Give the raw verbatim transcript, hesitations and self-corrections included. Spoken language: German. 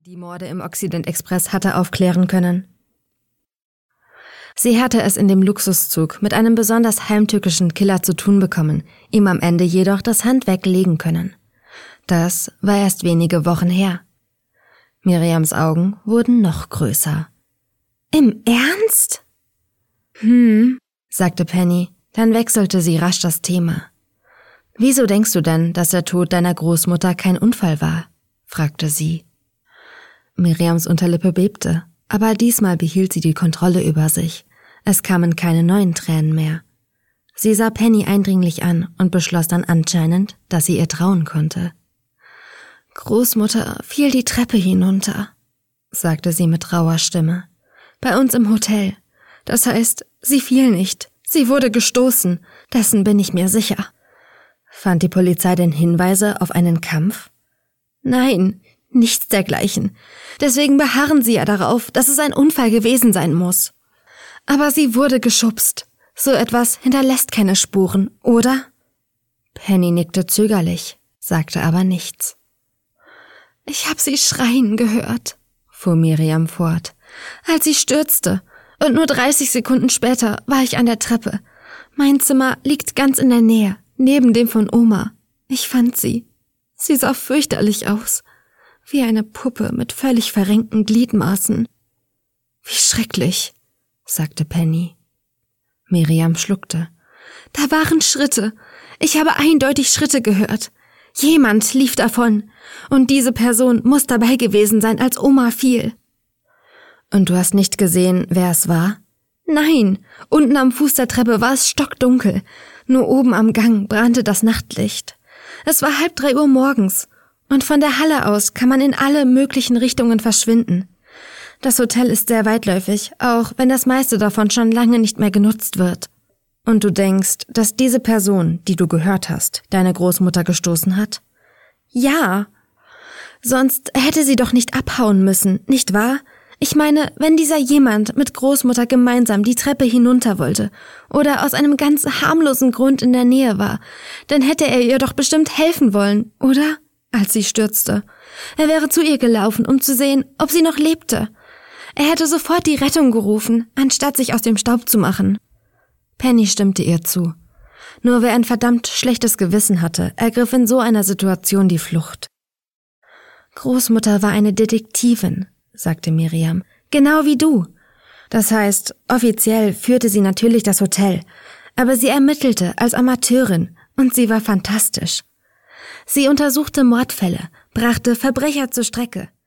die Morde im Occident Express hatte aufklären können. Sie hatte es in dem Luxuszug mit einem besonders heimtückischen Killer zu tun bekommen, ihm am Ende jedoch das Handwerk legen können. Das war erst wenige Wochen her. Miriams Augen wurden noch größer. »Im Ernst?« »Hm«, sagte Penny, dann wechselte sie rasch das Thema. »Wieso denkst du denn, dass der Tod deiner Großmutter kein Unfall war?« fragte sie. Miriams Unterlippe bebte, aber diesmal behielt sie die Kontrolle über sich. Es kamen keine neuen Tränen mehr. Sie sah Penny eindringlich an und beschloss dann anscheinend, dass sie ihr trauen konnte. »Großmutter fiel die Treppe hinunter«, sagte sie mit rauer Stimme. »Bei uns im Hotel. Das heißt, sie fiel nicht. Sie wurde gestoßen. Dessen bin ich mir sicher.« Fand die Polizei denn Hinweise auf einen Kampf? »Nein, nichts dergleichen. Deswegen beharren sie ja darauf, dass es ein Unfall gewesen sein muss. Aber sie wurde geschubst. So etwas hinterlässt keine Spuren, oder?« Penny nickte zögerlich, sagte aber nichts. »Ich hab sie schreien gehört«, fuhr Miriam fort, »als sie stürzte. Und nur dreißig Sekunden später war ich an der Treppe. Mein Zimmer liegt ganz in der Nähe, neben dem von Oma. Ich fand sie. Sie sah fürchterlich aus. Wie eine Puppe mit völlig verrenkten Gliedmaßen. »Wie schrecklich«, sagte Penny. Miriam schluckte. »Da waren Schritte. Ich habe eindeutig Schritte gehört. Jemand lief davon. Und diese Person muss dabei gewesen sein, als Oma fiel.« »Und du hast nicht gesehen, wer es war?« »Nein, unten am Fuß der Treppe war es stockdunkel. Nur oben am Gang brannte das Nachtlicht. Es war halb drei Uhr morgens. Und von der Halle aus kann man in alle möglichen Richtungen verschwinden. Das Hotel ist sehr weitläufig, auch wenn das meiste davon schon lange nicht mehr genutzt wird. Und du denkst, dass diese Person, die du gehört hast, deine Großmutter gestoßen hat?« »Ja. Sonst hätte sie doch nicht abhauen müssen, nicht wahr? Ich meine, wenn dieser jemand mit Großmutter gemeinsam die Treppe hinunter wollte oder aus einem ganz harmlosen Grund in der Nähe war, dann hätte er ihr doch bestimmt helfen wollen, oder? Als sie stürzte. Er wäre zu ihr gelaufen, um zu sehen, ob sie noch lebte. Er hätte sofort die Rettung gerufen, anstatt sich aus dem Staub zu machen.« Penny stimmte ihr zu. Nur wer ein verdammt schlechtes Gewissen hatte, ergriff in so einer Situation die Flucht. »Großmutter war eine Detektivin«, sagte Miriam, »genau wie du. Das heißt, offiziell führte sie natürlich das Hotel, aber sie ermittelte als Amateurin und sie war fantastisch. Sie untersuchte Mordfälle, brachte Verbrecher zur Strecke